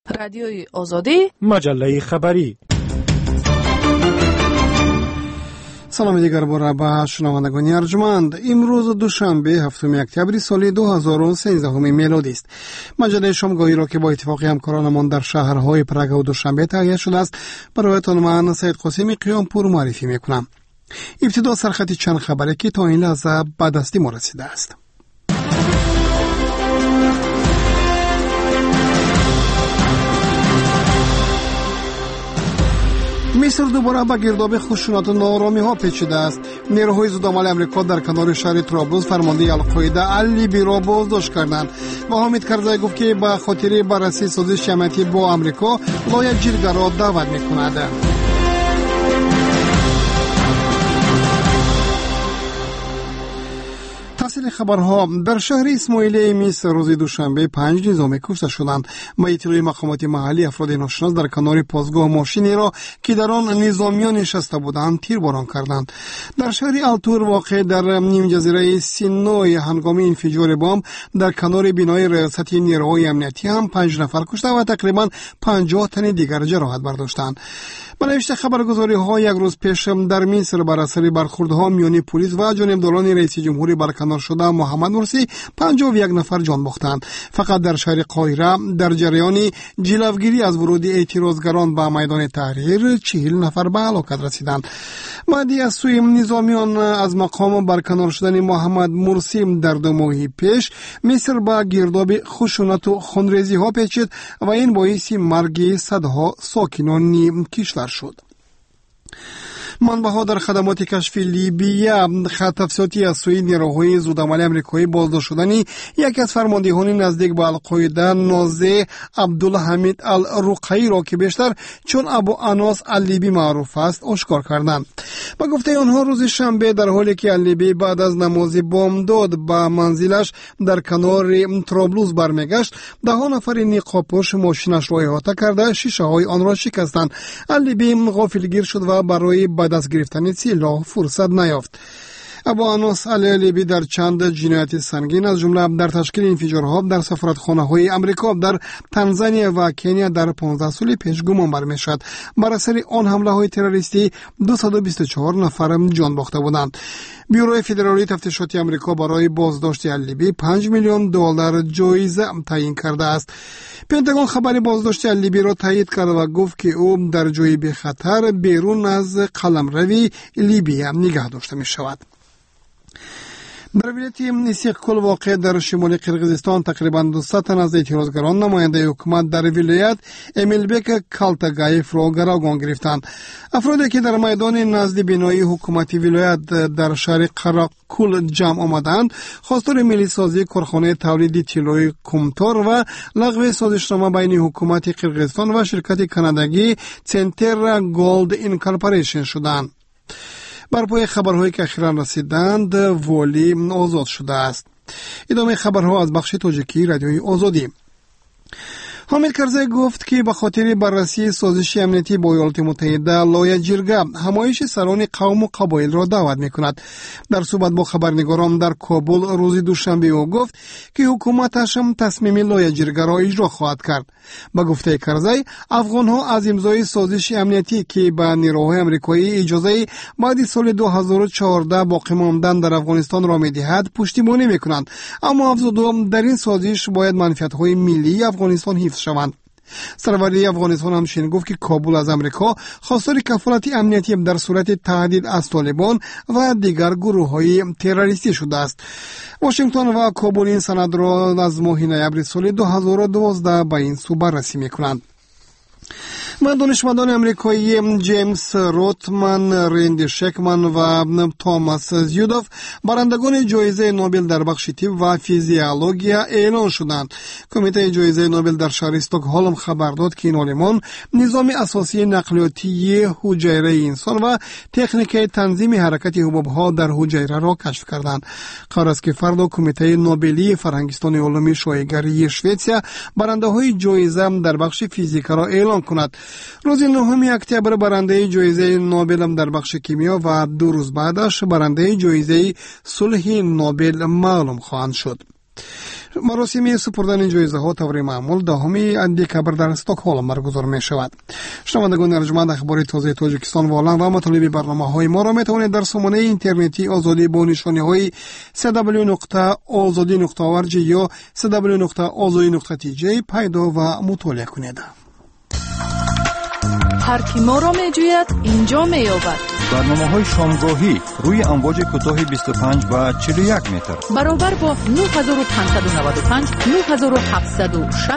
رادیوی آزادی، مجله خبری. سلام دیگر بار به شنوندگان ارجمند. امروز دوشنبه هفتم اکتبر سال 2013 میلادی است. مجله شامگاهی را که با اتفاق همکارانمان در شهرهای پراگ و دوشنبه تهیه شده است برایتان من سید قاسمی قیامپور معرفی میکنم. ابتدا سرخط چند خبری که تا این لحظه به دست ما رسیده است. مصر دوباره به گرداب خشونت و ناآرامی ها پیچیده است. نیروهای ضدعمل امریکا در کنار شهر طرابلس فرمانده القاعده علیبی را بازداشت کردند و حامد کرزی گفت که به خاطر بررسی سازش امنیتی با امریکا لایحه جرگه را دعوت می‌کند. تفصیل خبرها. در شهر اسماعیلیه مصر روز دوشنبه 5 نظامی کشته شدند. با اطلاع مقامات محلی افراد ناشناس در کنار پاسگاه ماشینی را که در آن نظامیان نشسته بودند تیرباران کردند. در شهر التور واقع در نیم جزیره سینای هنگام انفجار بمب در کنار بنای ریاست نیروهای امنیتی هم 5 نفر کشته و تقریبا 50 تن دیگر جراحت برداشتند. بنوشته خبرگزاری ها یک روز پیش در مصر بر اثر برخوردها میان پلیس و جانبداران رئیس جمهوری برکنار شده محمد مرسی 51 نفر جان باختند. فقط در شهر قاهره در جریان جلوگیری از ورود اعتراضگران به میدان تحریر 40 نفر به هلاکت رسیدند. بعدی از سوی نظامیان از مقام برکنار شدن محمد مرسی در 2 ماه پیش مصر با گرداب خشونت و خونریزی ها پیچید و این باعث مرگ صدها ساکنان کشور شد. منبع‌ها در خدمات کشفی لیبیه خط تفصیلاتی از سوی نیروهای ضدعمل امریکایی بازداشت شدنی یکی از فرماندهان نزدیک به القاعده نازی عبدالحمید الرقیعی را که بیشتر چون ابو اناس اللیبی معروف است آشکار کردند. با گفته آنها روز شنبه در حالی که اللیبی بعد از نماز بامداد به منزلش در کنار طرابلس برمیگشت 10 نفر نقابپوش ماشینش را احاطه کرده شیشه های آن را شکستند. اللیبی غافلگیر شد و برای دست گرفتن سلاح فرصت نیافت. ابو اناس اللیبی در چند جنایت سنگین از جمله در تشکیل انفجارها در سفارتخانه‌های امریکا در تنزانیا و کنیا در 15 سال پیش گمان برمی‌شد. بر اثر آن حمله‌های تروریستی 224 نفر جان باخته بودند. بیوروی فدرالی تفتیشاتی امریکا برای بازداشت اللیبی 5 میلیون دلار جایزه تعیین کرده است. پنتاگون خبر بازداشت اللیبی را تایید کرد و گفت که او در جای بی خطر بیرون از قلمروی لیبی نگه داشته می شود. در ولایت اسیقکل واقع در شمال قرقیزستان تقریبا 200 تن از اعتراضگران نماینده حکومت در ولایت امیلبک کالتاگایف را گروگان گرفتند. افرادی که در میدان نزد بنای حکومتی ولایت در شهر قراقل جمع آمدند خواستار ملی سازی کارخانه تولید طلای کمتار و لغو سازشنامه بین حکومت قرقیزستان و شرکت کانادایی سنتر گولد اینکارپوریشن شدند. بر پای خبرهایی که اخیراً رسیدند والی آزاد شده است. ادامه خبرها از بخش تاجیکی رادیوی آزادی. حامد کرزی گفت که به خاطر بررسی سازش امنیتی با ایالات متحده لایحه جرگه همایش سران قوم و قبایل را دعوت می‌کند. در صحبت با خبرنگاران در کابل روز دوشنبه او گفت که حکومتش تصمیم لایحه جرگه را اجرا خواهد کرد. با گفته کرزی افغان‌ها از امضای سازش امنیتی که به نیروهای آمریکایی اجازه بعد سال 2014 باقی ماندن در افغانستان را می‌دهد پشتیبانی می‌کنند، اما افزود در این سازش باید منفعت‌های ملی افغانستان حفظ شوند. سروری افغانستان همچنین گفت که کابل از امریکا خواستار کفالت امنیتی در صورت تهدید از طالبان و دیگر گروه‌های تروریستی شده است. واشنگتن و کابل این سند را از ماه نوامبر سال 2012 به این سو بررسی می‌کنند. و دانشمندان امریکایی جیمز روتمن، ریندی شکمن و توماس زیودوف برندگان جایزه نوبل در بخش طب و فیزیولوژیا اعلان شدند. کمیته جایزه نوبل در شهر استکهلم خبر داد که این عالمان نظام اساسی نقلیاتی حجره انسان و تکنیک تنظیم حرکت حباب‌ها در حجره را کشف کردند. قرار است که فردا کمیته نوبلی فرهنگستان علوم شایگری سوئیسیا برنده‌های جایزه در بخش فیزیک را اعلان کند. روز 9 اکتبر برنده جایزه نوبل در بخش کیمیا و 2 روز بعدش برنده جایزه صلح نوبل معلوم خواهند شد. مراسم سپردن جایزه ها طور معمول 10 دکبر در استکهلم برگزار می شود. شنوندگان ارجمند، اخبار تازه تاجیکستان و آنلاین و مطالب برنامه های ما را می توانید در سامانه اینترنتی آزادی با نشانی های www.azadi.org یا www.azadi.tj پیدا و مطالعه کنید. هر کی ما را می جوید اینجا می یابد. برنامه‌های شامگاهی روی امواج کوتاه 25 و 41 متر برابر با 9595 9760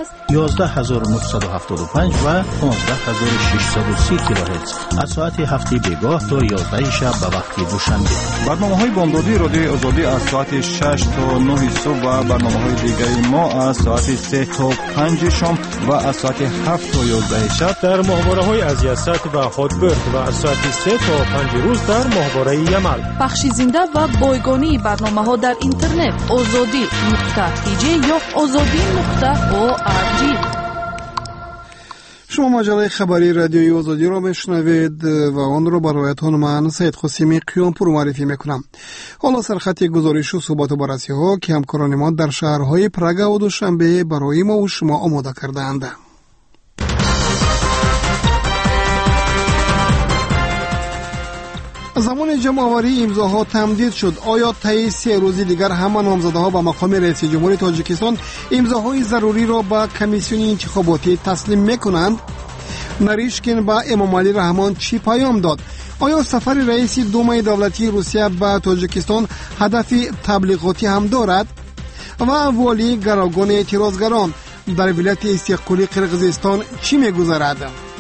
11975 و 15630 کیلوهرتز از ساعت هفته بیگاه تا 11 شب به وقت دوشنبه. برنامه‌های بامدادی رادیو آزادی از ساعت 6 تا 9 صبح و برنامه‌های دیگری ما از ساعت 3 تا 5 شام و از ساعت 7 تا 11 شب در ماهواره‌های از یست و هاتبرد و از ساعت 3 تا 5 روز در ماهواره یمل. بخش زنده و بایگانی برنامه‌ها در اینترنت azadi.tj یا azadi.org. شما مجله خبری رادیوی آزادی را میشنوید و آن را برایتان من سید قاسمی قیامپور معرفی میکنم. حالا سرخط گزارش و صحبت و بررسی ها که همکاران ما در شهرهای پراگ و دوشنبه برای ما و شما آماده کرده‌اند. زمان جمع‌آوری امضاها تمدید شد. آیا طی 3 روز دیگر همه نامزدها به مقام رئیس جمهوری تاجیکستان امضاهای ضروری را به کمیسیون انتخاباتی تسلیم میکنند؟ نریشکین با امام علی رحمان چی پیام داد؟ آیا سفر رئیس دومای دولتی روسیه به تاجیکستان هدف تبلیغاتی هم دارد؟ و والی گروگان اعتراضگران در ولایت استقلالی قرقیزستان چی میگذرد؟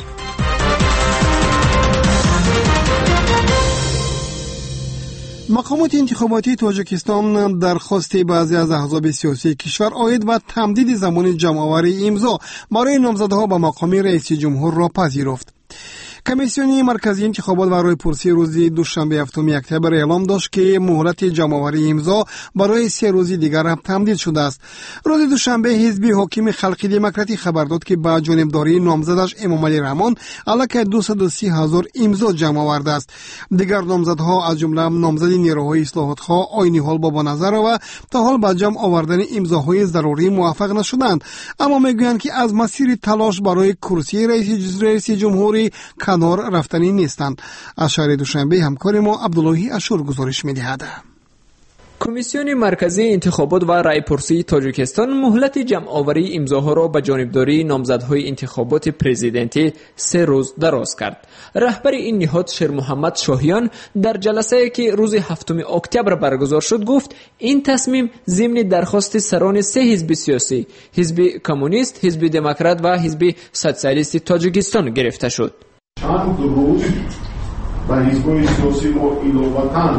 مقامات انتخاباتی تاجیکستان درخواست بعضی از احزاب سیاسی کشور عاید به تمدید زمان جمع‌آوری امضا برای نامزدها به مقام رئیس جمهور را پذیرفت. کمیسیون مرکزی انتخابات و رایپرسی روز دوشنبه 7 اکتبر اعلام داشت که مهلت جمع‌آوری امضا برای 3 روز دیگر هم تمدید شده است. روز دوشنبه حزب حاکم خلق دموکراتی خبر داد که با جانبداری نامزدش امام علی رحمان علاوه 230,000 امضا جمع آورده است. دیگر نامزدها از جمله نامزد نیروهای اصلاحات‌خواه آینی حال بابا نظر و تا حال با جمع آوردن امضاهای ضروری موفق نشدند، اما میگویند که از مسیر تلاش برای کرسی رئیس جمهوری کنار رفتنی نیستند. از شهر دوشنبه همکار ما عبداللهی اشور گزارش می‌دهد. کمیسیون مرکزی انتخابات و رایپرسی تاجیکستان مهلت جمع‌آوری امضاها را به جانبداری نامزدهای انتخابات پرزیدنتی 3 روز دراز کرد. رهبر این نهاد شیر محمد شاهیان در جلسه‌ای که روز 7 اکتبر برگزار شد گفت این تصمیم ضمن درخواست سران 3 حزب سیاسی، حزب کمونیست، حزب دموکرات و حزب سوسیالیست تاجیکستان گرفته شد. چند روز با حزب‌های سیاسی ما ایلوواتن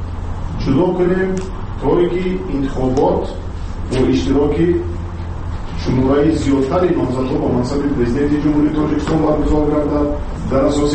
جدا کنیم تا که انتخابات با اشتراک شماره زیادتر نامزدها با منصب پرزیدنت جمهوری تاجیکستان برگزار گردد در اساس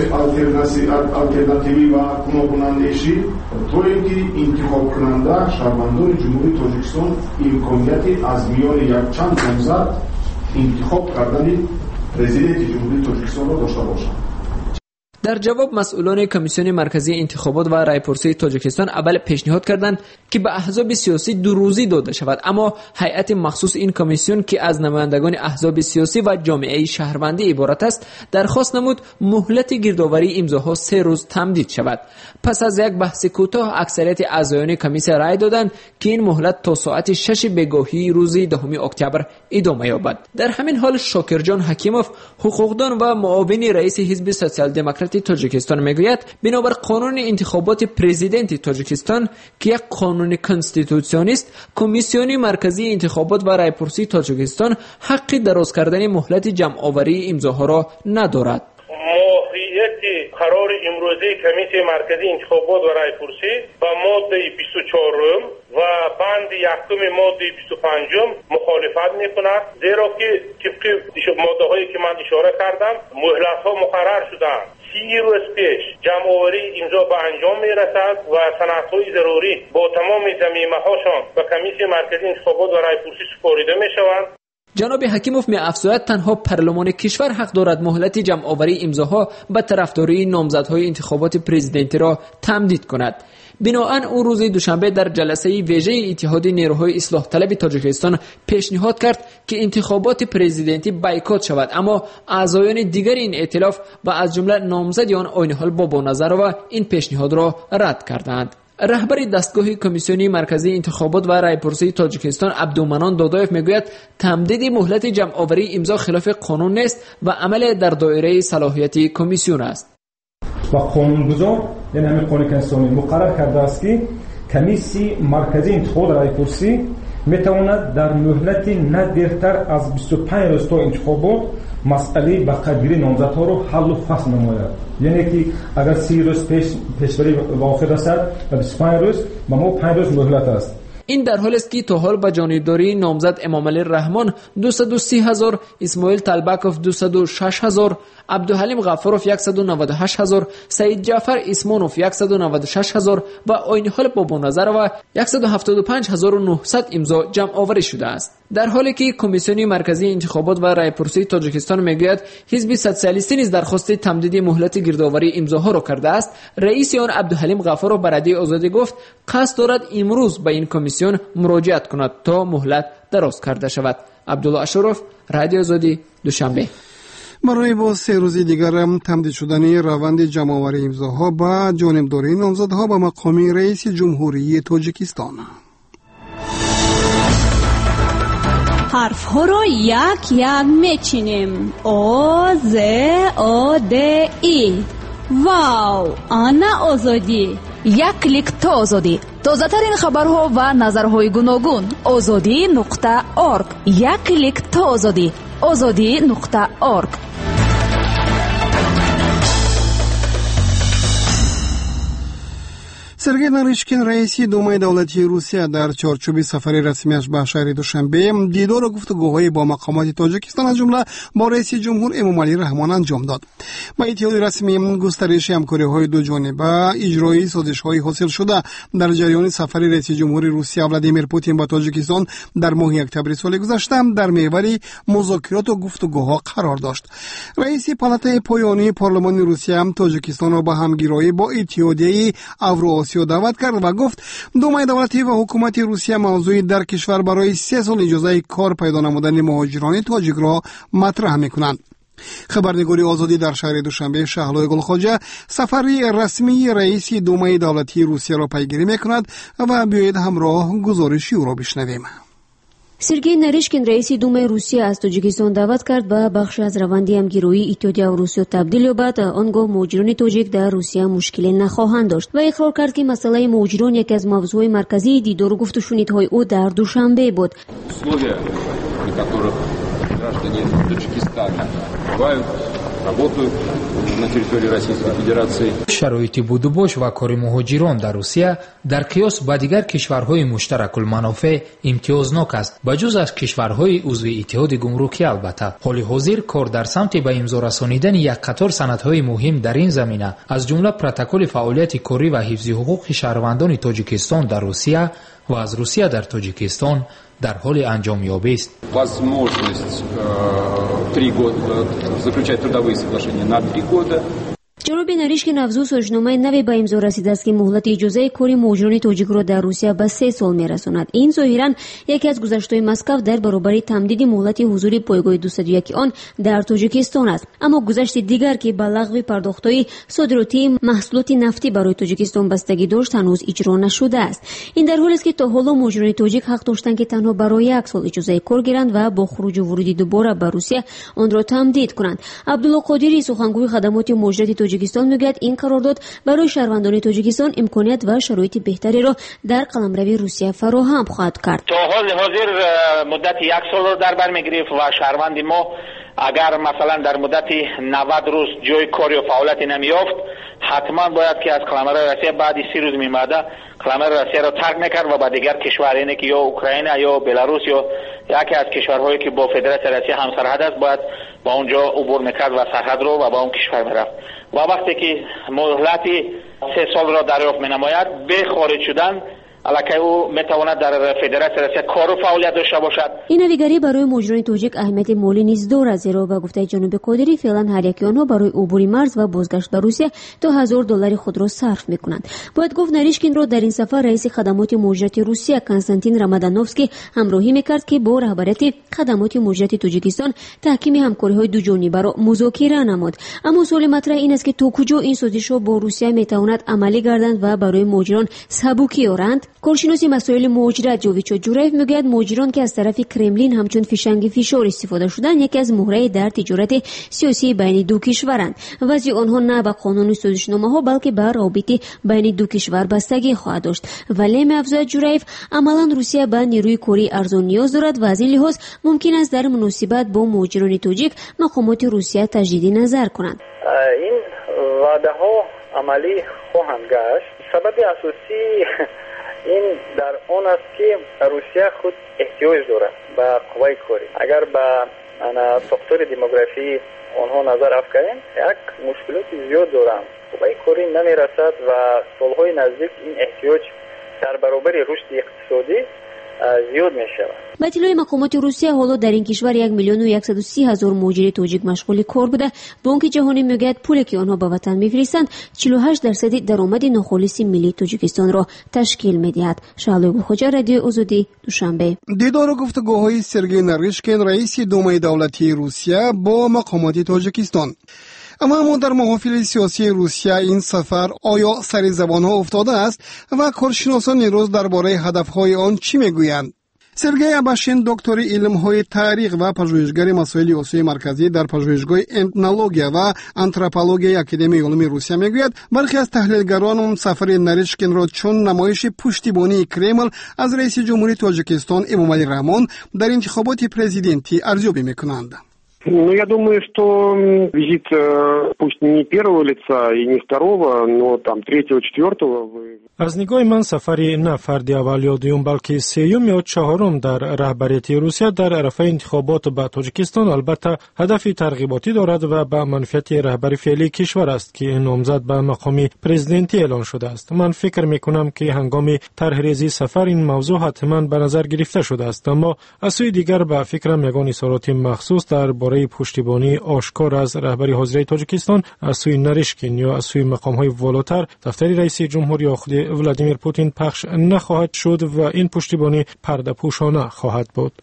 آلترناتیوی و گوناگوننده‌ای تا اینکه انتخاب کننده شهروندان جمهوری تاجیکستان امکانیت از میان یک چند نامزد انتخاب کردن پرزیدنت جمهوری تاجیکستان را داشته باشند. در جواب مسئولان کمیسیون مرکزی انتخابات و رایپرسی تاجیکستان اول پیشنهاد کردند که به احزاب سیاسی 2 روزی داده شود، اما هیئت مخصوص این کمیسیون که از نمایندگان احزاب سیاسی و جامعه شهروندی عبارت است درخواست نمود مهلت گردآوری امضاها 3 روز تمدید شود. پس از یک بحث کوتاه اکثریت اعضایان کمیسیون رای دادند که این مهلت تا ساعت 6 بگاهی روز 10 اکتبر ادامه یابد. در همین حال شاکرجان حکیموف حقوقدان و معاون رئیس حزب سوسیال دموکراتی تاجیکستان میگوید بنابر قانون انتخابات پرزیدنت تاجیکستان که یک قانون کنستیتوسیونی است، کمیسیون مرکزی انتخابات و رایپرسی تاجیکستان حق دراز کردن مهلت جمع‌آوری امضاها را ندارد. ماهیت قرار امروزی کمیته مرکزی انتخابات و رایپرسی با ماده 24 و بند 1 ماده 25 مخالفت میکند، زیرا که طبق ماده هایی که من اشاره کردم مهلت ها مقرر شدند. 30 روز پیش جمع‌آوری امضا به انجام میرسد و سندهای ضروری با تمام ضمیمه هاشان به کمیته مرکزی انتخابات و رایپرسی سپرده میشوند. جناب حکیموف می‌افزاید تنها پارلمان کشور حق دارد مهلت جمع‌آوری امضاها به طرفداری نامزدهای انتخابات پرزیدنتی را تمدید کند. بنابراین او روز دوشنبه در جلسه ویژه اتحاد نیروهای اصلاح طلب تاجیکستان پیشنهاد کرد که انتخابات پرزیدنتی بایکوت شود، اما اعضایان دیگر این ائتلاف و از جمله نامزد آن عین حال بابا نظرова این پیشنهاد را رد کردند. رهبر دستگاه کمیسیون مرکزی انتخابات و رایپرسی تاجیکستان عبدالمنان دادایف میگوید تمدید مهلت جمع‌آوری امضا خلاف قانون نیست و عمل در دایره صلاحیت کمیسیون است. و قانونگذار یعنی همین قانون کنستانی مقرر کرده است که کمیسی مرکزی انتخابات رایپرسی میتواند در مهلت نه دیرتر از 25 روز تا انتخابات مسئله بقیه‌گیری نامزدها رو حل و فصل نماید. یعنی که اگر 30 روز پیشبری واقع رسد و 25 روز و ما 5 روز مهلت است. این در حالی است که تا حال به جانبداری نامزد امامعلی رحمان 230,000، اسماعیل طلبکوف 206,000، عبدالحلیم غفاروف 198,000، سعید جعفر اسمانوف 196,000 و عین حال بابا نظرova 175,900 امضا جمع آوری شده است. در حالی که کمیسیون مرکزی انتخابات و رایپرسی تاجیکستان میگوید حزب سوسیالیستی نیز درخواست تمدید مهلت گردآوری امضاها را کرده است، رئیس آن عبدالحلیم غفاروف به رادیو آزادی گفت قصد دارد امروز به این کمیسیون مراجعت کند تا مهلت دراز کرده شود. عبدالله اشرف، رادیو آزادی، دوشنبه. برای با 3 روز دیگر تمدید شدن روند جمع‌آوری امضاها با جانبداری نامزدها به مقام رئیس جمهوری تاجیکستان. حرف ها رو یک یک میچینیم. او ز او د ای. واو، آنا آزادی. یک کلیک تا آزادی. تازه ترین خبرها و نظرهای گوناگون. azadi.org. یک کلیک تا آزادی. azadi.org. سرگئی ناریشکین رئیس دومای دولتی روسیه در چارچوب سفر رسمیش به شهر دوشنبه دیدار و گفتگوهای با مقامات تاجیکستان از جمله با رئیس جمهور امامعلی رحمان انجام داد. با اتحاد رسمی گسترش همکاری‌های دو جانبه، اجرای سازش‌های حاصل شده در جریان سفر رئیس جمهور روسیه ولادیمیر پوتین به تاجیکستان در ماه اکتبر سال گذشته در محور مذاکرات و گفتگوها قرار داشت. رئیس پالاتای پایانی پارلمان روسیه تاجیکستان را به همگرایی با اتحادیه اوراسیا دعوت کرد و گفت دومای دولتی و حکومت روسیه موضوع در کشور برای 3 سال اجازه کار پیدا نمودن مهاجران تاجیک را مطرح می‌کنند. خبرنگاری آزادی در شهر دوشنبه شهلای گلخواجه سفر رسمی رئیس دومای دولتی روسیه را پیگیری می‌کند و بیایید همراه گزارشی او را بشنویم. سرگئی ناریشکین رئیس دومای روسیه از تاجیکستان دعوت کرد به بخش از روند همگرایی اتحادیه اوراسیا تبدیل یابد. آنگاه مهاجران تاجیک در روسیه مشکلی نخواهند داشت و اقرار کرد که مسئله مهاجران یکی از موضوعهای مرکزی دیدار و گفت و شنودهای او در دوشنبه بود. شرایط بود و باش و کار مهاجران در روسیه در قیاس با دیگر کشورهای مشترک المنافع امتیازناک است، بجز از کشورهای عضو اتحاد گمرکی. البته حال حاضر کار در سمت به امضا رسانیدن یک قطار سندهای مهم در این زمینه از جمله پروتکل فعالیت کاری و حفظ حقوق شهروندان تاجیکستان در روسیه و از روسیه در تاجیکستان در حال انجام یابی است. جناب ناریشکین افزود سازنامه نوی به امضا رسیده است که مهلت اجازه کاری مهاجران تاجیک را در روسیه به 3 سال میرساند. این ظاهرا یکی از گذشته‌های مسکو در برابر تمدید مهلت حضور پایگاه 201 آن در تاجیکستان است. اما گذشت دیگر که به لغو پرداخت‌های صادراتی محصولات نفتی برای تاجیکستان بستگی داشت هنوز اجرا نشده است. این در حالی است که تا حالا مهاجران تاجیک حق داشتند که تنها برای 1 سال اجازه کار گیرند و با خروج و ورود دوباره به روسیه آن را تمدید کنند. عبدالله قادری سخنگوی خدمات مهاجرت تاجیکستان میگوید این قرارداد برای شهروندان تاجیکستان امکانیت و شرایط بهتری را در قلمرو روسیه فراهم خواهد کرد. تا حال حاضر مدت 1 سال را در بر میگرفت و شهروند ما اگر مثلا در مدت 90 روز جای کاری و فعالیتی نمیافت حتما باید که از قلمرو روسیه بعد 30 روز میماده قلمرو روسیه را ترک میکرد و با دیگر کشور یعنی که یا اوکراین یا بلاروس یا یکی از کشورهایی که با فدراسیون روسیه همسرحد است باید با اونجا عبور میکرد و سرحد رو و با اون کشور میرفت و وقتی که مهلت 3 سال را دریافت مینماید به خارج شدن الکی او میتواند در فدراسیون روسیه کار و فعالیت داشته باشد. این نویگری برای مهاجران تاجیک اهمیت مالی نیز دارد، زیرا به گفته جناب قادری فعلا هر یکی آنها برای عبور مرز و بازگشت به روسیه $2,000 خود را صرف میکنند. باید گفت نریشکین را در این سفر رئیس خدمات مهاجرت روسیه کنستانتین رامادانوفسکی همراهی میکرد که با رهبریت خدمات مهاجرت تاجیکستان تحکیم همکاری‌های دو جانبه را مذاکره نمود. اما سوال مطرح این است که تا کجا این سازش‌ها با روسیه میتواند عملی گردند و برای مهاجران سبوکی آورند. کارشناس مسائل مهاجرت جاویچا جورایف میگوید مهاجران که از طرف کرملین همچون فشنگ فشار استفاده شدن یکی از مهره در تجارت سیاسی بین دو کشورند. وضع آنها نه به قانون سازشنامه‌ها بلکه به رابطه بین دو کشور بستگی خواهد داشت. ولی می‌افزاید جورایف عملاً روسیه به نیروی کاری ارزان نیاز دارد و از این لحاظ ممکن است در مناسبت با مهاجران تاجیک مقامات روسیه تجدید نظر کنند. این وعده‌ها عملی خواهند گشت. سبب اساسی این در آن است که روسیه خود احتیاج دارد به قوای کاری. اگر به فاکتور دموگرافی آنها نظر افکنیم یک مشکلات زیاد دارند. قوای کاری نمیرسد و سالهای نزدیک این احتیاج در برابر رشد اقتصادی زیاد می شود. به اطلاع مقامات روسیه حالا در این کشور 1,130,000 مهاجر تاجیک مشغول کار بوده. بانک جهانی میگوید پولی که آنها به وطن میفرستند 48% درآمد ناخالص ملی تاجیکستان را تشکیل میدهد. شعله بخوجا، رادیو آزادی، دوشنبه. دیدار و گفتگوهای سرگئی نریشکین رئیس دومای دولتی روسیه با مقامات تاجیکستان. اما در محافل سیاسی روسیه این سفر آیا سر زبانها افتاده است و کارشناسان روز درباره هدفهای آن چی میگویند؟ سرگئی اباشین دکتر علم‌های تاریخ و پژوهشگر مسائل آسیای مرکزی در پژوهشگاه اتنولوژیا و آنتروپولوژی اکادمی علوم روسیه میگوید برخی از تحلیلگران سفر نریشکین را چون نمایش پشتیبانی کرمل از رئیس جمهوری تاجیکستان امامعلی رحمون در انتخابات پرزیدنتی ارزیابی میکنند. Ну, я думаю, что визит, пусть не первого лица и не второго, но там третьего, четвертого. از نگاه من سفری نه فردی اول یا دوم بلکه سوم یا چهارم در رهبریت روسیه در عرصه انتخابات به تاجیکستان البته هدف ترغیباتی دارد و به منفعت رهبر فعلی کشور است که نامزد به مقام پرزیدنتی اعلان شده است. من فکر میکنم که هنگام طرحریزی سفر این موضوع حتما به نظر گرفته شده است، اما از سوی دیگر به فکرم یگان اظهارات مخصوص درباره پشتیبانی آشکار از رهبری حاضر تاجیکستان از سوی نریشکین یا از سوی مقام‌های والاتر دفتر رئیس جمهوری خود ولادیمیر پوتین پخش نخواهد شد و این پشتیبانی پرده پوشانه خواهد بود.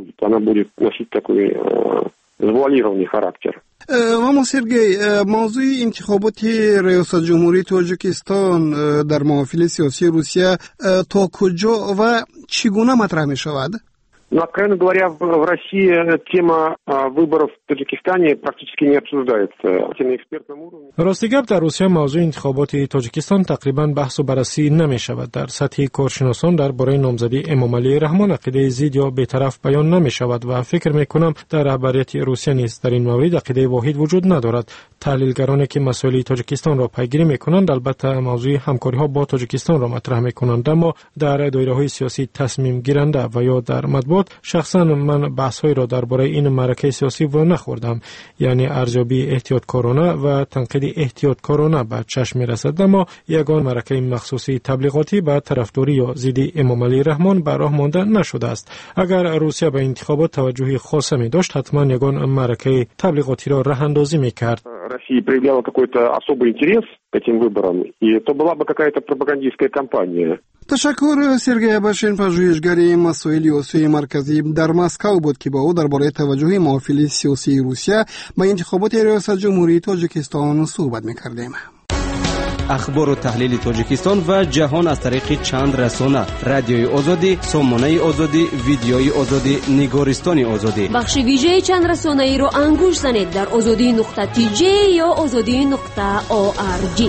اما سرگئی، موضوع انتخابات ریاست جمهوری تاجیکستان در محافل سیاسی روسیه تا کجا و چگونه مطرح می شود؟ Но, откровенно говоря, в России тема выборов в Таджикистане практически не обсуждается на экспертном уровне. راستی گپ در روسیه موضوع انتخابات تاجیکستان تقریبا بحث و بررسی نمی شود. در سطح کارشناسان درباره نامزدی امامعلی رحمان عقیده ضد یا بی‌طرف بیان نمی شود و فکر می کنم در رهبریت روسیه نیز در این مورد عقیده واحد وجود ندارد. تحلیلگرانی که مسائل تاجیکستان را پیگیری می کنند البته موضوع همکاری ها با تاجیکستان را مطرح می کنند، اما در دایره های سیاسی تصمیم گیرنده و یا در مطبوعات شخصا من بحث‌هایی را درباره این معرکه سیاسی و نخوردم، یعنی ارزیابی احتیاطکارانه و تنقید احتیاطکارانه به چشم می‌رسد، اما یگان معرکه مخصوصی تبلیغاتی به طرفداری یا ضد امامعلی رحمان به راه مانده نشده است. اگر روسیه به انتخابات توجهی خاص می‌داشت حتما یگان معرکه تبلیغاتی را راه‌اندازی می‌کرد. Россия проявляла какой-то особый интерес к этим выборам, и то была бы какая-то пропагандистская кампания. تشکر. سرگئی اباشین پژوهشگر مسائل آسیای مرکزی در مسکو بود که با او درباره توجه محافل سیاسی روسیه به انتخابات ریاست جمهوری تاجیکستان صحبت می‌کردیم. اخبار و تحلیل تاجیکستان و جهان از طریق چند رسانه: رادیوی آزادی، سامانه آزادی، ویدیوی آزادی، نگارستان آزادی. بخش ویژه چند رسانه‌ای را انگوش زنید در azadi.tj یا azadi.org.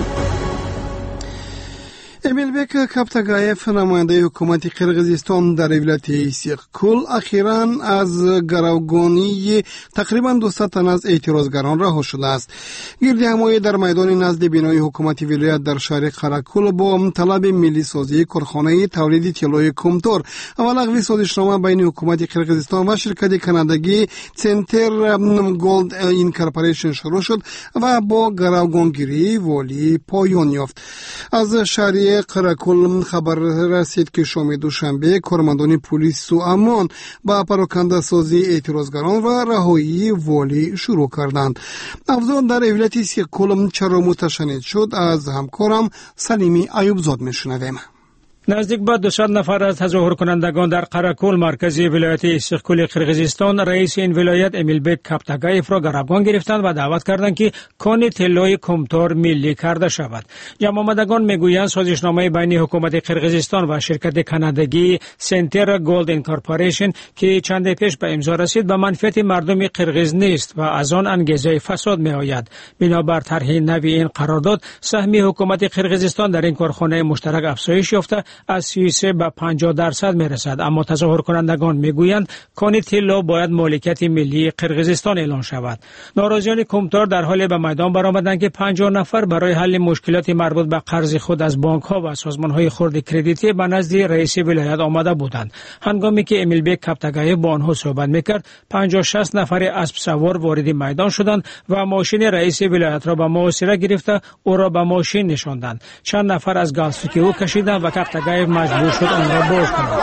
امیلبک کپتاگایف نماینده حکومت قرقیزستان در ولایت سیغکل اخیراً از گروگانی تقریباً 200 تن از اعتراضگران رها شده است. گردهمایی در میدان نزد بینای حکومت ولایت در شهر قراکل با طلب ملی سازی کارخانه تولید طلای کمتر و لغو سازشنامه بین حکومت قرقیزستان و شرکت کانادایی سنتر گولد این کارپوریشن شروع شد و با گروگانگیری والی پایان یافت. از شهر قرقل خبر رسید که شام دوشنبه کارمندان پلیس و امان با پراکنده سازی اعتراضگران و رهایی والی شروع کردند. افزون در ولایت سیکولم چرا متشنج شد از همکارم سلیمی ایوبزاد میشنویم. نزدیک به 200 نفر از تظاهر کنندگان در قرقل مرکزی ولایت استقلال قرقیزستان رئیس این ولایت امیلبک کاپتاگایف را گرفتگان گرفتند و دعوت کردند که کان طلای کمتار ملی کرده شود. جمع آمدگان میگویند سازشنامه بین حکومت قرقیزستان و شرکت کانادایی سنتر گولد اینکورپوریشن که چند پیش به امضا رسید به منفعت مردم قرقیز نیست و از آن انگیزه فساد میآید. بنابر طرح نوی این قرارداد سهم حکومت قرقیزستان در این کارخانه مشترک افزایش یافته از 33 به 50% میرسد. اما تظاهر کنندگان میگویند کان طلا باید مالکیت ملی قرقیزستان اعلان شود. ناراضیان کمتار در حال به میدان برآمدند که 50 نفر برای حل مشکلات مربوط به قرض خود از بانک ها و سازمان های خرد کردیتی به نزد رئیس ولایت آمده بودند. هنگامی که امیلبک کاپتاگایف با آنها صحبت میکرد 50-60 نفر اسب سوار وارد میدان شدند و ماشین رئیس ولایت را به محاصره گرفته او را به ماشین نشاندند. چند نفر از گالستوک او کشیدند و کاپتاگایف مجبور شد آن را باز کند.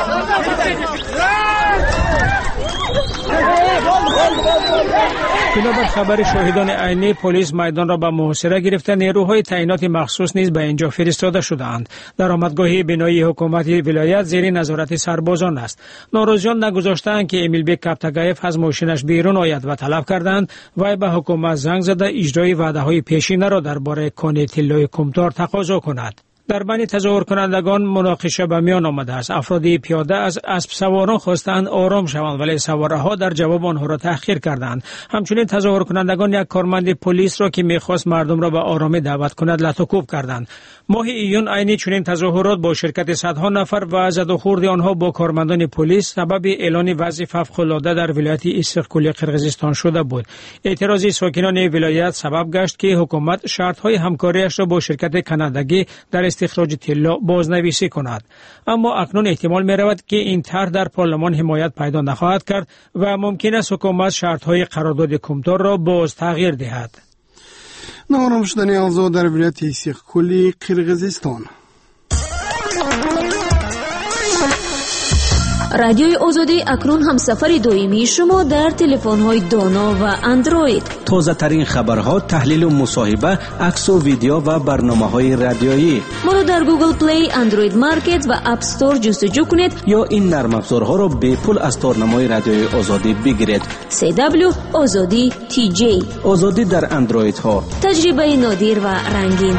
بنابر خبر شاهدان عینی پلیس میدان را به محاصره گرفته نیروهای تعینات مخصوص نیز به اینجا فرستاده شدند. درآمدگاه بنای حکومت ولایت زیر نظارت سربازان است. ناراضیان نگذاشتند که امیلبک کاپتاگایف از ماشینش بیرون آید و طلب کردند وی به حکومت زنگ زده اجرای وعده‌های پیشینه را درباره کان طلای کمتار تقاضا کند. در بین تظاهر کنندگان مناقشه به میان آمده است. افرادی پیاده از اسب سواران خواستند آرام شوند ولی سوارها در جواب آنها را تحقیر کردند. همچنین تظاهر کنندگان یک کارمند پلیس را که می‌خواست مردم را به آرامی دعوت کند لط و کوب کردند. ماه ایون عینی چنین تظاهرات با شرکت صدها نفر و زد و خورد آنها با کارمندان پلیس سبب اعلان وضع فوق‌العاده در ولایت استقلال قرقیزستان شده بود. اعتراضی ساکنان ولایت سبب گشت که حکومت شرط‌های همکاریش را با شرکت کانادایی در استخراج طلا بازنویسی کند. اما اکنون احتمال می رود که این طرح در پارلمان حمایت پیدا نخواهد کرد و ممکن است حکومت شرط‌های قرارداد کمتار را باز تغییر دهد. نارم شدن آزاد در ولایت استقلال قرقیزستان. رادیوی آزادی اکنون همسفر دائمی شما در تلفن‌های دانا و اندروید. تازه ترین خبرها، تحلیل و مصاحبه، عکس و ویدیو و برنامه‌های رادیویی. ما را در گوگل پلی، اندروید مارکت و اپ استور جستجو کنید یا این نرم افزارها را به پول از تارنمای رادیوی آزادی بگیرید. CW آزادی TJ. آزادی در اندروید ها. تجربه نادر و رنگین.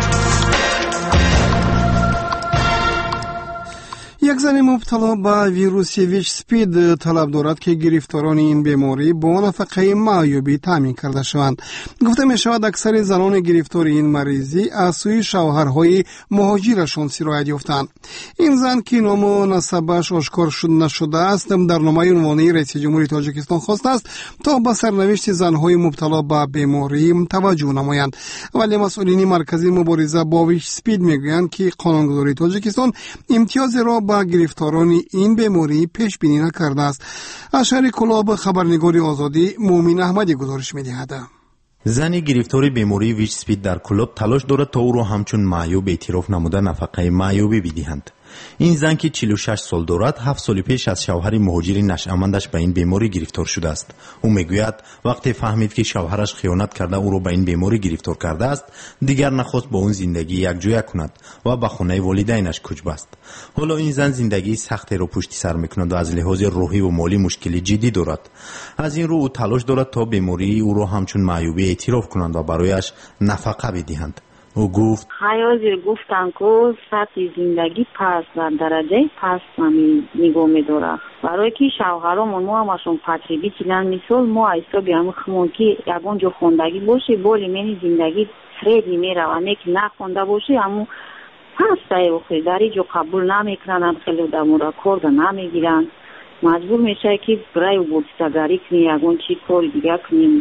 یک زن مبتلا به ویروس ویچ سپید طلب دارد که گرفتاران این بیماری با نفقه معیوبی تامین کرده شوند. گفته می شود اکثر زنان گرفتار این مریضی از سوی شوهرهای مهاجرشان سرایت یافتند. این زن که نام و نسبش آشکار نشده است در نامه عنوانی رئیس جمهوری تاجیکستان خواسته است تا به سرنوشت زنهای مبتلا به بیماری توجه نمایند. ولی مسئولین مرکزی مبارزه با ویچ سپید میگویند که قانونگذاری تاجیکستان امتیاز را با گرفتاران این بیماری پیش بینی نکرده است. از شهر کلاب خبرنگاری آزادی مومن احمدی گزارش می‌دهد. زن گرفتار بیماری ویچ سپید در کلاب تلاش دارد تا او را همچون معیوب اعتراف نموده نفقه معیوبی بدهند. این زن که 46 سال دارد 7 سال پیش از شوهر مهاجر نشأمندش به این بیماری گرفتار شده است. او میگوید وقتی فهمید که شوهرش خیانت کرده او را به این بیماری گرفتار کرده است دیگر نخواست با اون زندگی یکجا کند و به خانه والدینش کوچ بست. حالا این زن زندگی سختی را پشت سر میکند و از لحاظ روحی و مالی مشکلی جدی دارد. از این رو او تلاش دارد تا بیماری او را همچون معیوبی اعتراف کنند و برایش نفقه بدهند. او گفت حیازی گفتن که سطح زندگی پس و درجه پس همی نگاه میداره برای که شوهرامون ما همشون پتریبی چیلن مثال ما ایسا بیامو خمون که یکون جو خوندگی باشه بولی منی زندگی فریدی میره و نیک نخونده باشه همون پس تایی بخوری داری جو قبول نمیکنن خیلی دمورا کرد نمیگیرن مجبور میشه که برای بودستگاری کنی یکون چی کار دیگه کنی مثال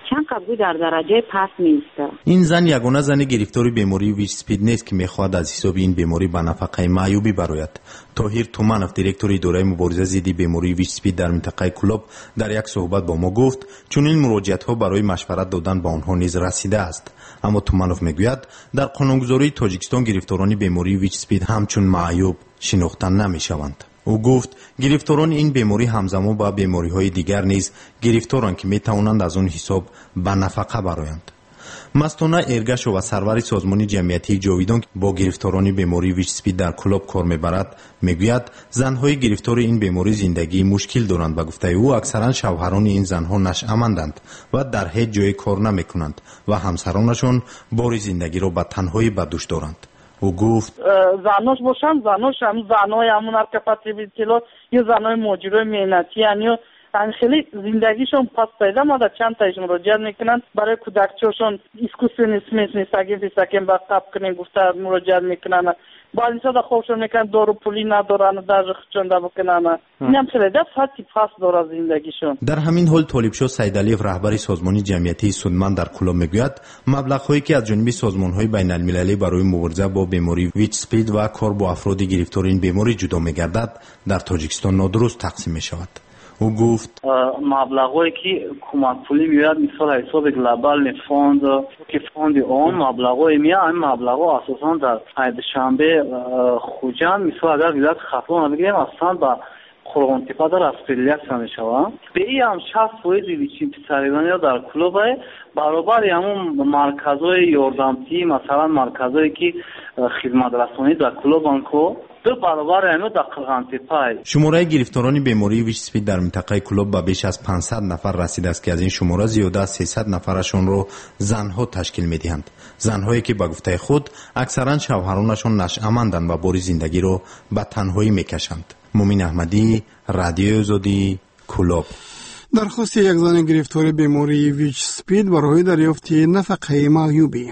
چند قبول در درجه پس نیست. این زن یگانه زن گرفتار بیماری ویچ اسپید نیست که میخواهد از حساب این بیماری به نفقه معیوبی برآید. طاهر تومنوف دیرکتور اداره مبارزه ضد بیماری ویچ اسپید در منطقه کلوب در یک صحبت با ما گفت چون این مراجعت ها برای مشورت دادن به آنها نیز رسیده است. اما تومنوف میگوید در قانونگذاری تاجیکستان گرفتاران بیماری ویچ اسپید همچون معیوب شناخته نمیشوند. او گفت گرفتاران این بیماری همزمان با بیماری‌های دیگر نیز گرفتارند که می‌توانند از آن حساب به نفقه برآیند. مستانه ارگش و سرور سازمان جمعیتی جاویدان با گرفتاران بیماری ویچ اسپید در کلوب کار میبرد میگوید زنهای گرفتار این بیماری زندگی مشکل دارند. به گفته او اکثرا شوهران این زنها نشأمندند و در هیچ جای کار نمیکنند و همسرانشان بار زندگی را به تنهایی به دوش دارند. او گفت زناش باشن زناش هم زنای همون ارکفتی بیتیلات یا زنای ماجرای مهنتی یا خیلی زندگیشون پس پیدا ماده چند تایش مراجعت میکنن برای کودکچه‌شون اسکوسیونیسم نیستگیم پیسکیم با قبل کنین گفته مراجعت میکنن با اینسا خوششون میکنن دارو پولی ندارن در چنده بکنن این هم خیلی دفعاتی پس داره زندگیشون. در همین حال طالبشاه سیدعلیف رهبر سازمان جمعیتی سودمند در کلوب میگوید مبلغ‌هایی که از جانب سازمان‌های بین‌المللی برای مبارزه با بیماری ویچ اسپید و کار با افراد گرفتار این بیماری جدا میگردد در تاجیکستان نادرست تقسیم میشود. او گفت مبلغایی که حکومت پولی میاد مثال حساب گلوبال فاند که فاند اون مبلغای میاد این مبلغا اساسا در شنبه خوجان مثال اگر ولایت خفون بگیریم اصلا با قرغون تپه در اسپریت میشوه به این هم 60% ویچین پسریدانی در کلوب برابر همون مرکزهای یاردمتی مثلا مرکزهایی که خدمت رسانی در کلوب انکو دو برابر همه در قرغون تپه. شماره گرفتاران بیماری ویچ اسپید در منطقه کلوب به بیش از 500 نفر رسیده است که از این شماره زیاده از 300 نفرشون رو زنها تشکیل میدهند. زنهایی که به گفته خود اکثرا شوهرانشون نشأمندند و بار زندگی رو به تنهایی میکشند. مومین احمدی، رادیو آزادی، کلوب. درخواست یک زن گرفتار بیماری ویچ اسپید برای دریافت نفقه معیوبی.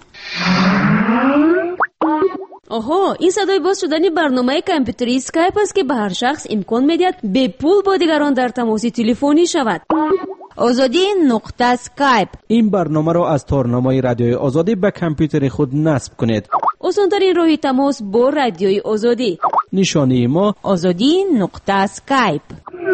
آها، این صدای باز شدن برنامه کامپیوتری اسکایپ است که به هر شخص امکان میدهد به پول با دیگران در تماس تلفنی شود. آزادی نقطه اسکایپ. این برنامه را از تارنامه رادیوی آزادی به کامپیوتر خود نصب کنید. آسان‌ترین راه تماس با رادیوی آزادی. نشانی ما آزادی نقطه اسکایپ.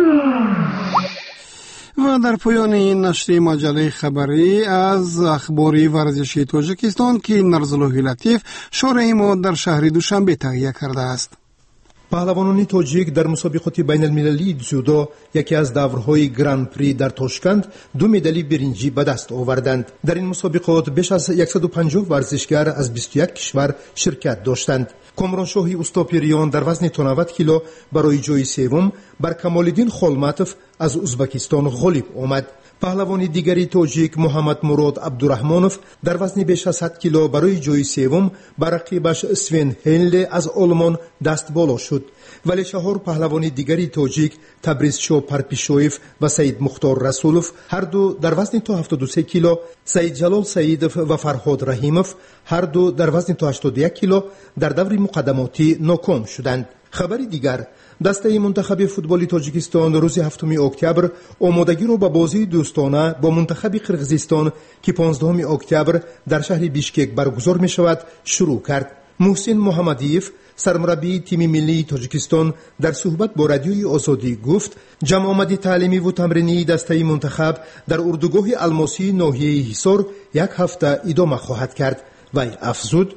و در پایان این نشر مجله خبری از اخبار ورزشی تاجیکستان که نرزالله لطیف شارع ما در شهر دوشنبه تهیه کرده است. پهلوانان تاجیک در مسابقات بین المللی جودو یکی از دورهای گراند پری در تاشکند 2 مدال برنجی به دست آوردند. در این مسابقات بیش از 150 ورزشگر از 21 کشور شرکت داشتند. کامرانشاهی استاپیریان در وزن 90 کیلو برای جای سوم بر کمالالدین خولماتوف از ازبکستان غالب آمد. پهلوان دیگری تاجیک محمد مراد عبدالرحمانوف در وزن بیش از 100 کیلو برای جای سوم بر رقیبش سوین هنل از آلمان دست بالا شد. ولی 4 پهلوان دیگری تاجیک تبریزشاه پرپیشویف و سید مختار رسولوف هر دو در وزن تا 73 کیلو، سید جلال سیدوف و فرهاد رحیموف هر دو در وزن تا 81 کیلو در دور مقدماتی ناکام شدند. خبری دیگر، دسته منتخب فوتبال تاجیکستان روز 7 اکتبر آمادگی را به بازی دوستانه با منتخب قرقیزستان که 15 اکتبر در شهر بیشکک برگزار می شود شروع کرد. محسن محمدیف سرمربی تیم ملی تاجیکستان در صحبت با رادیوی آزادی گفت جمع آمدی تعلیمی و تمرینی دسته منتخب در اردوگاه الماسی ناحیه حصار 1 هفته ادامه خواهد کرد. وی افزود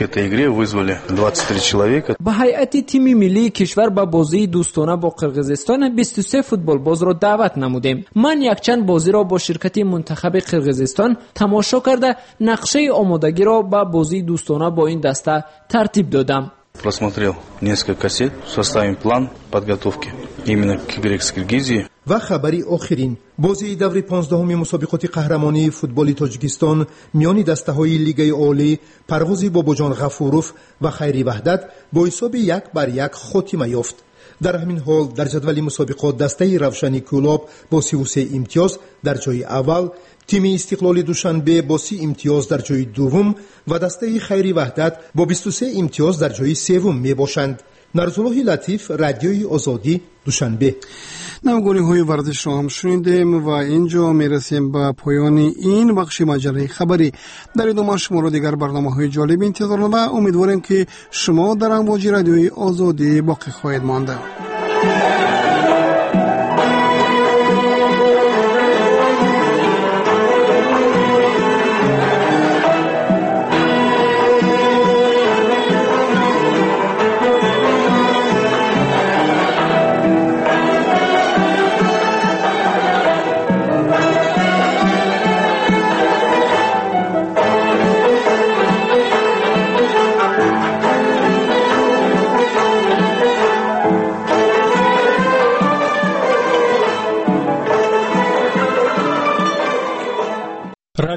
به هیئت تیم ملی کشور به بازی دوستانه با قرقیزستان 23 فوتبال باز را دعوت نمودیم. من یک چند بازی را با شرکت منتخب قرقیزستان تماشا کرده نقشه آمادگی را به بازی دوستانه با این دسته ترتیب دادم. Просмотрел несколько кассет, составим план подготовки именно к игре с Киргизией. و خبری آخرین، بازی دور 15 مسابقات قهرمانی فوتبال تاجیکستان میان دسته‌های لیگ عالی پروازی باباجان غفوروف و خیری وحدت با حساب 1-1 خاتمه یافت. در همین حال در جدول مسابقات دسته روشنی کلوب با 33 امتیاز در جای اول، تیم استقلال دوشنبه با 30 امتیاز در جای دوم و دسته خیری وحدت با 23 امتیاز در جای سوم می باشند. نرزالله لطیف، رادیوی آزادی، دوشنبه. نمگونی های ورزش را هم شنیدیم و اینجا میرسیم به پایان این بخش مجله خبری. در ادامه شما را دیگر برنامه های جالب انتظار داریم. امیدواریم که شما در امواج رادیوی آزادی باقی خواهید مانده.